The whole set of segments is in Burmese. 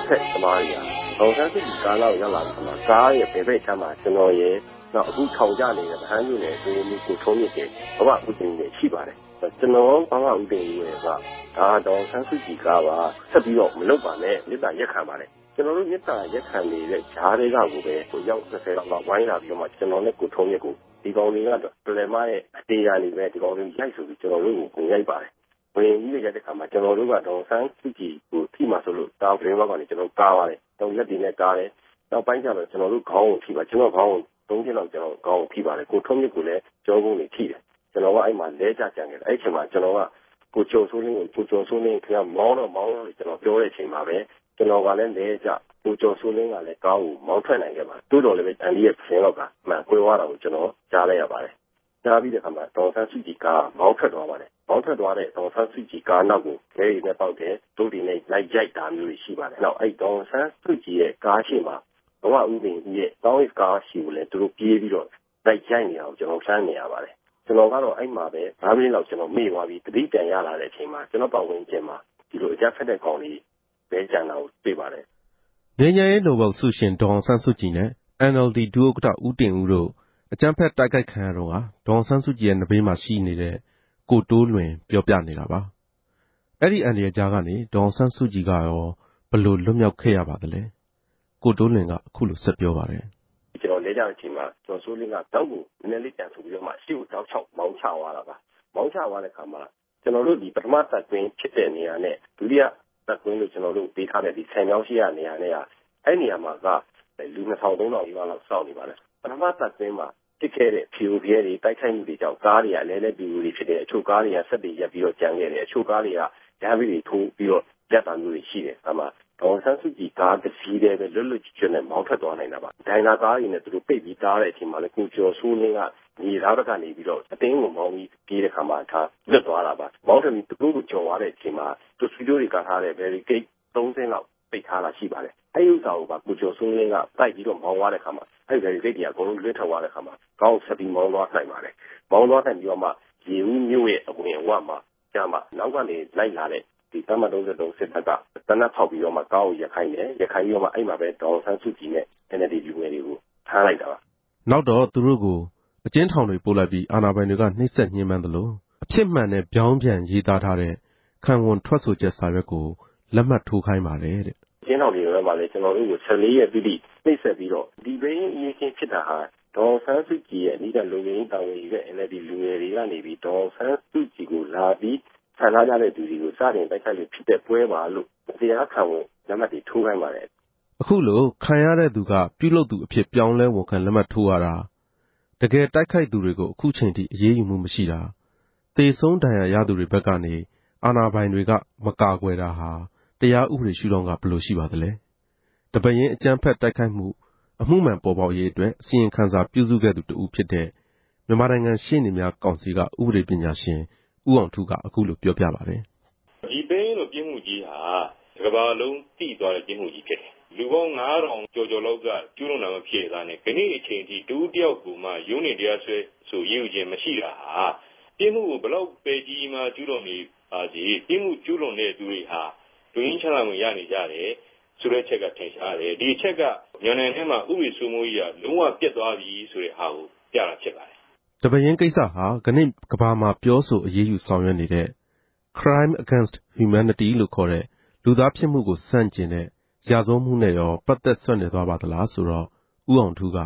က်သမားတွေကဒေါ်ဆန်းစုကြည်ကားလောက်ရောက်လာတဲ့အခါမှာကားရဲ့ဘယ်ဘက်ချမ်းမှာကျွန်တော်ရဲ့နောက်အခုထောင်ကြနေတဲ့ဗဟန်းမြို့နယ်အတွင်းကိုထုံးမြစ်တဲ့ဘဝဥပဒေတွေရှိပါတယ်ကျွန်တော်ဘဝဥပဒေတွေကဒါဒေါ်ဆန်းစုကြည်ကားပါဆက်ပြီးတော့မလုပ်ပါနဲ့မြစ်တာရက်ခံပါတယ်ကျွန်တော်တို့မြစ်တာရက်ခံနေတဲ့ဂျားတွေကကိုပဲကိုရောက်30လောက်ဝိုင်းလာပြီးတော့မှကျွန်တော်နဲ့ကိုထုံးမြစ်ကိုဒီကောင်တွေကတော့ပလယ်မရဲ့အတေးရနေပဲဒီကောင်တွေရိုက်ဆိုပြီးကျွန်တော်တို့ကိုကိုရိုက်ပါတယ်ဝင်ကြီးရတဲ့အခါမှာကျွန်တော်တို့ကတော့ဆန်းစုကြည်ကိုထိမှဆိုလို့တာဘရင်းဘောက်ကနေကျွန်တော်ကားပါတယ်တော့လက်တွေနဲ့ကားတယ်နောက်ပိုင်းကျတော့ကျွန်တော်တို့ခေါင်းကိုထိပါကျွန်တော်ခေါင်းကို3ချက်လောက်ကျွန်တော်ခေါင်းကိုထိပါတယ်ကိုထုံးမြစ်ကိုလည်းကြောကုန်းတွေထိတယ်ကျွန်တော်ကအဲ့မှာလဲကြကြံခဲ့တယ်အဲ့ချိန်မှာကျွန်တော်ကကိုကျော်စိုးလင်းခင်ဗျာမောင်းတော့ကျွန်တော်ပြောတဲ့အချိန်မှာပဲကျွန်တော်ကလည်းလဲကြကိုကျော်စိုးလင်းကလည်းကားကိုမောင်းထွက်နိုင်ခဲ့ပါတယ်တိုးတော်လည်းပဲအန်ဒီရဲ့ဖင်လောက်ကမှန်ကွဲသွားတာကိုကျွန်တော်ကြားလိုက်ရပါတယ်ကြားပြီးတဲ့အခါမှာဒေါ်ဆန်းစုကြည်ကမောင်းထွက်သွားပါတယ်မောင်းထွက်သွားတဲ့ဒေါ်ဆန်းစုကြည်ကားနောက်ကိုခဲရီနဲ့ပေါက်တယ်ဒုတ်တွေနဲ့လိုက်ရိုက်တာမျိုးရှိပါတယ်နောက်အဲ့ဒေါ်ဆန်းစုကြည်ရဲ့ကားရှိမှာဘဝဥပဒေရဲ့တောင်းရကားရှိကိုလည်းသူတို့ပြေးပြီးတော့လိုက်ရိုက်နေအောင်ကျွန်တော်ဆန်းနေရပါတယ်ကျွန်တော်ကတော့အဲ့မှာပဲ5မိနစ်လောက်ကျွန်တော်မေ့သွားပြီးတတိပြန်ရလာတဲ့အချိန်မှာကျွန်တော်ပတ်ဝန်းကျင်မှာဒီလိုအကြက်ဖက်တဲ့ကောင်လေးပဲကြံတာကိုတွေ့ပါတယ်ငြိမ်းချမ်းရေးနိုဘယ်ဆုရှင်ဒေါ်ဆန်းစုကြည်နဲ့ NLD ဒုဥက္ကဋ္ဌဦးတင်ဦးတို့အကြမ်းဖက်တိုက်ခိုက်ခံရတော့ဒေါ်ဆန်းစုကြည်ရဲ့နဘေးမှာရှိနေတဲ့ကိုတိုးလွင်ပြောပြနေတာပါအဲ့ဒီအန်ဒီရဲ့ကြားကနေဒေါ်ဆန်းစုကြည်ကရောဘလို့လွတ်မြောက်ခဲ့ရပါသလဲကိုတိုးလွင်ကအခုလိုဆက်ပြောပါတယ်ကျွန်တော်လဲကြတဲ့အချိန်မှာကျွန်တော်ဆိုးလင်းကတောက်ကိုနည်းနည်းလေးပြန်ဆိုပြီးတော့မှရှေ့ကိုတောက်ချောက်မောင်းချသွားတာပါမောင်းချသွားတဲ့အခါမှာကျွန်တော်တို့ဒီပထမသက်ကွင်းဖြစ်တဲ့နေရာနဲ့ဒုတိယသက်ကွင်းလို့ကျွန်တော်တို့ပေးထားတဲ့ဒီဆယ်မြောင်းရှိရနေရာနဲ့အဲ့နေရာမှာကလူ2000-3000လောက်စောင့်နေပါတယ်ပထမသက်ကွင်းမှာဖြစ်ခဲ့တဲ့ဖြူပြဲတွေတိုက်ခိုက်မှုတွေကြောင့်ကားတွေကလဲလဲပြူတွေဖြစ်တဲ့အချို့ကားတွေကဆက်တွေရက်ပြီးတော့ကြံခဲ့တယ်အချို့ကားတွေကဓာတ်ပြီးတွေထိုးပြီးတော့ရက်တာမျိုးတွေရှိတယ်အမှဒေါ်ဆန်းစုကြည်ကားတစ်စီးတည်းပဲလွတ်လွတ်ကျွတ်နဲ့မောင်းထွက်သွားနိုင်တာပါဒိုင်နာကားတွေနဲ့သူတို့ပိတ်ပြီးတားတဲ့အချိန်မှာလည်းကိုကျော်စိုးလင်းကမြေသားဘက်ကနေပြီးတော့အတင်းကိုမောင်းပြီးပြေးတဲ့ခါမှာထားလွတ်သွားတာပါမောင်းထွက်ပြီးသူတို့ကိုကျော်သွားတဲ့အချိန်မှာသူစတူဒီယိုတွေကထားတဲ့ barricade 30လောက်ပိတ်ထားတာရှိပါတယ်အဲ့ဒီဥစ္စာကိုပါကိုကျော်စိုးလင်းကတိုက်ပြီးတော့မောင်းသွားတဲ့ခါမှာအဲ့ဒီ barricade တွေကအကုန်လုံးလွတ်ထွက်သွားတဲ့ခါမှာကောင်းဆက်ပြီးမောင်းသွားနိုင်ပါတယ်မောင်းသွားနိုင်ပြီးတော့မှရေဦးမြို့ရဲ့အဝင်ဝမှာကျမှနောက်ကနေလိုက်လာတဲ့ဒီတမတ်33စစ်တပ်ကတနက်ဖောက်ပြီးတော့မှကောင်းကိုရခိုင်တယ်ရခိုင်ပြီးတော့မှအဲ့မှာပဲဒေါ်ဆန်းစုကြည်နဲ့ NLD လူငယ်တွေကိုထားလိုက်တာပါနောက်တော့သူတို့ကိုအကျဉ်းထောင်တွေပို့လိုက်ပြီးအာဏာပိုင်တွေကနှိပ်စက်ညှဉ်းပန်းသလိုအဖြစ်မှန်နဲ့ပြောင်းပြန်ရေးသားထားတဲ့ခံဝန်ထွက်ဆိုချက်စာရွက်ကိုလက်မှတ်ထိုးခိုင်းပါတယ်တဲ့ကျင်းတော်တွေထဲမှာလည်းကျွန်တော်တို့ကို14ရက်တိတိနှိပ်စက်ပြီးတော့ဒီဘင်းအရေးချင်းဖြစ်တာဟာဒေါ်ဆန်းစုကြည်ရဲ့အနိဒလူငယ်တာဝန်ယူတဲ့ NLD လူငယ်တွေကနေပြီးဒေါ်ဆန်းစုကြည်ကိုလာပြီးဆန္ဒကြတဲ့သူတွေကိုစတင်တိုက်ခိုက်လို့ဖြစ်တဲ့ပွဲပါလို့တရားခံဝန်လက်မှတ်တွေထိုးခိုင်းပါတယ်အခုလိုခံရတဲ့သူကပြုလုပ်သူအဖြစ်ပြောင်းလဲဝန်ခံလက်မှတ်ထိုးရတာတကယ်တိုက်ခိုက်သူတွေကိုအခုချိန်ထိအရေးယူမှုမရှိတာသေဆုံးဒဏ်ရာရသူတွေဘက်ကနေအာဏာပိုင်တွေကမကာကွယ်တာဟာတရားဥပဒေရှုထောင့်ကဘယ်လိုရှိပါသလဲတပရင်အကြမ်းဖက်တိုက်ခိုက်မှုအမှုမှန်ပေါ်ပေါက်ရေးအတွက်အစီရင်ခံစာပြုစုခဲ့သူတူဖြစ်တဲ့မြန်မာနိုင်ငံရှေ့နေများကောင်စီကဥပဒေပညာရှင်ဦးအောင်ထူးကအခုလိုပြောပြပါတယ်ဒီဘင်းလိုပြင်းမှုကြီးဟာကမ္ဘာလုံးသိသွားတဲ့ပြင်းမှုကြီးဖြစ်တယ်လူပေါင်း9000ကျော်ကျော်လောက်ကကျူးလွန်တာမဖြစ်တာနဲ့ခဏအချိန်ထိတူတယောက်ကိုမှရုံးနေတရားစွဲဆိုရည်ရွယ်ခြင်းမရှိတာဟာပြင်းမှုကိုဘလောက်ပဲကြီးမှကျူးလွန်နေပါစေပြင်းမှုကျူးလွန်တဲ့သူတွေဟာတွင်းချလာမှုရနေကြတယ်ဆိုတဲ့ချက်ကထင်ရှားတယ်ဒီချက်ကမြန်မာနိုင်ငံမှာဥပဒေစိုးမိုးရေးကလုံးဝပြတ်သွားပြီဆိုတဲ့ဟာကိုပြတာဖြစ်ပါတယ်တပရင်ကိစ္စဟာခဏကဘာမှာပြောဆိုအရေးယူဆောင်ရွက်နေတဲ့ crime against humanity လို့ခေါ်တဲ့လူသားဖြစ်မှုကိုစန့်ကျင်တဲ့ရာဇဝတ်မှုနဲ့ရောပတ်သက်ဆက်နွယ်သွားပါသလားဆိုတော့ဦးအောင်ထူးက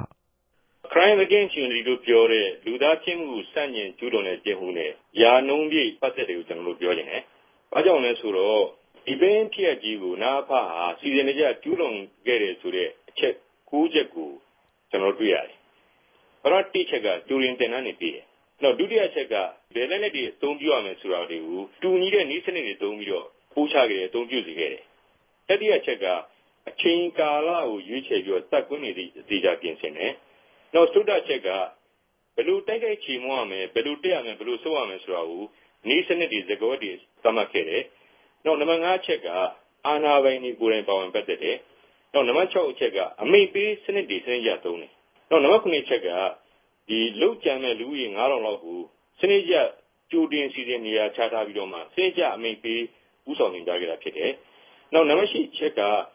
crime against humanity လို့ပြောတဲ့လူသားဖြစ်မှုကိုစန့်ကျင်ကျူးလွန်တဲ့ပြစ်မှုနဲ့ရာနှုန်းပြည့်ပတ်သက်တယ်ကိုကျွန်တော်တို့ပြောချင်တယ်။ဘာကြောင့်လဲဆိုတော့ဒီပင်ဖြစ်ကြီးကိုနာဖဟာစီစဉ်နေကြကျူးလွန်ခဲ့တယ်ဆိုတဲ့အချက်9ချက်ကိုကျွန်တော်တွေ့ရတယ်။ပထမတစ်ချက်ကတူရင်တင်နှန်းနေပြည်တယ်။နောက်ဒုတိယချက်ကဘယ်လက်နဲ့ဒီအသုံးပြုရမယ်ဆိုတာတွေကိုတူညီတဲ့နည်းစနစ်တွေသုံးပြီးတော့ပို့ချခဲ့တယ်အသုံးပြုစေခဲ့တယ်။တတိယချက်ကအချိန်ကာလကိုရွေးချယ်ပြီးတော့တပ်ကွင်းတွေအသေးချာပြင်ဆင်တယ်။နောက်သုဒ္ဓချက်ကဘယ်လိုတိုက်ခိုက်ချေမှုရမယ်ဘယ်လိုတက်ရမယ်ဘယ်လိုဆုပ်ရမယ်ဆိုတာကိုနည်းစနစ်တွေသဘောတည်းသတ်မှတ်ခဲ့တယ်။နောက်နံပါတ်5ချက်ကအာဏာပိုင်တွေကိုယ်တိုင်ပါဝင်ပတ်သက်တယ်။နောက်နံပါတ်6အချက်ကအမိန့်ပေးစနစ်တွေစနစ်ရသုံးတယ်။နောက်နံပါတ်9ချက်ကဒီလုတ်ကြံမဲ့လူကြီး9000လောက်ကိုစနစ်ရကြိုတင်စီစဉ်နေရာချထားပြီးတော့မှစနစ်ရအမိန့်ပေးဥဆောင်နေကြခဲ့တာဖြစ်တယ်။နောက်နံပါတ်10ချက်ကဒီ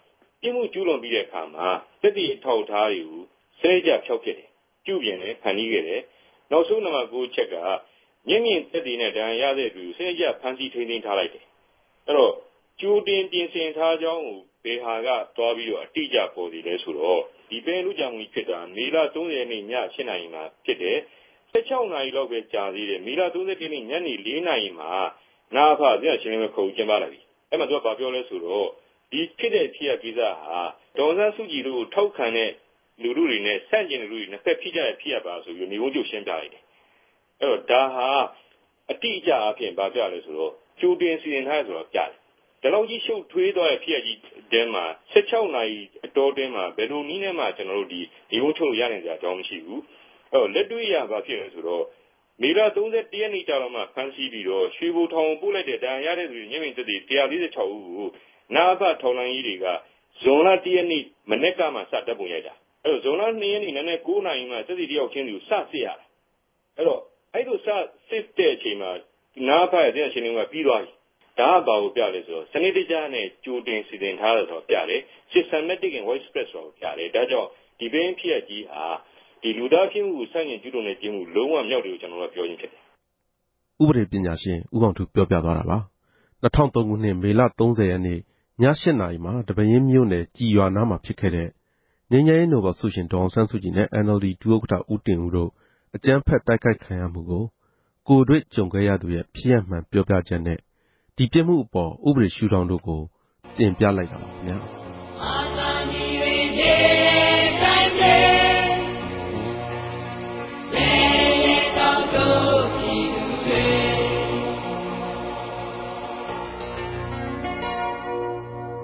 ပြစ်မှုကျူးလွန်ပြီးတဲ့အခါမှာသက်သေထောက်ထားတွေကိုစနစ်ကျဖျောက်ဖျက်တယ်ပြုပြင်တယ်ဖန်တီးခဲ့တယ်နောက်ဆုံးနံပါတ်9ချက်ကမျက်မြင်သက်သေနဲ့ဒဏ်ရာရတဲ့သူစနစ်ကျဖန်ဆီးထိန်းသိမ်းထားလိုက်တယ်အဲ့တော့ကြိုတင်ပြင်ဆင်ထားကြောင်းကိုဘယ်ဟာကသွားပြီးတော့အတိအကျပေါ်စီလဲဆိုတော့ဒီပင်လူကြောင့်ဖြစ်တာမေလ30ရက်နေ့ည7:00 နာရီမှာဖြစ်တယ်16နာရီလောက်ပဲကြာသေးတယ်မေလ31ရက်နေ့ညနေ4နာရီမှာနာဖပြရှင်းလင်းခုံကျင်းပလိုက်ပြီအဲ့မှာသူကဘာပြောလဲဆိုတော့ဒီဖြစ်တဲ့ဖြစ်ရကိစ္စဟာဒေါ်စန်းစုကြည်တို့ထောက်ခံတဲ့လူလူတွေနဲ့ဆန့်ကျင်လူလူတွေနှစ်ဖက်ဖြစ်ကြတဲ့ဖြစ်ရပါဆိုပြီးမျိုးကျုပ်ရှင်းပြလိုက်တယ်အဲ့တော့ဒါဟာအတိအကျအဖြစ်ဘာပြလဲဆိုတော့ကြိုတင်စီရင်ထားဆိုတော့ပြတယ်ဒီလောက်ကြီးရှုပ်ထွေးသွားတဲ့ဖြစ်ရကြီးတဲမှာ16နာရီအတော်တင်းမှာဘယ်လိုနည်းနဲ့မှကျွန်တော်တို့ဒီဝုန်းချုပ်ရနိုင်ကြအကြောင်းမရှိဘူးအဲ့တော့လက်တွေ့ရဘာဖြစ်လဲဆိုတော့မေလ31ရက်နေ့ကြာတော့မှဖမ်းဆီးပြီးတော့ရွှေဘိုထောင်ပို့လိုက်တဲ့ဒဏ်ရာရတဲ့သူတွေမျက်မြင်သက်သေ146ဦးကိုနာဖထောင်လိုင်းကြီးတွေကဇွန်လ1ရက်နေ့မနေ့ကမှစတက်ပုံရိုက်တာအဲ့တော့ဇွန်လ2ရက်နေ့နနက်9နာရီမှသက်သေတယောက်ချင်းစီကိုစစစ်ရတာအဲ့တော့အဲ့လိုစစစ်တဲ့အချိန်မှာနာဖရဲ့တရားရှင်တွေကပြီးသွားပြီဒါကဘာကိုပြလဲဆိုတော့စနစ်တကျနဲ့ကြိုတင်စီစဉ်ထားတယ်ဆိုတော့ပြတယ် systematic and widespread ဆိုတော့ပြတယ်ဒါကြောင့်ဒီပင်ဖြစ်ရကြီးဟာဒီလူသားဖြစ်မှုစန့်ကျင်ကျူးလွန်တဲ့ကျင်းမှုလုံးဝမြောက်တယ်ကိုကျွန်တော်တို့ပြောရင်းဖြစ်တယ်ဥပဒေပညာရှင်ဦးကောင်ထူပြောပြသွားတာပါ2003ခုနှစ်မေလ30ရက်နေ့ည8:00 နာရီမှာတပင်းမြို့နယ်ကြည်ရွာနားမှာဖြစ်ခဲ့တဲ့ငြိမ်းချမ်းရေးနိုဘယ်ဆုရှင်ဒေါ်အောင်ဆန်းစုကြည်နဲ့ NLD ဒုဥက္ကဋ္ဌဦးတင်ဦးတို့အကြမ်းဖက်တိုက်ခိုက်ခံရမှုကိုတွေ့ကြုံခဲ့ရသူရဲ့ဖြစ်ရမှန်ပြောပြချက်နဲ့ဒီပြစ်မှုအပေါ်ဥပဒေရှုထောင့်တို့ကိုတင်ပြလိုက်တာပါခင်ဗျာ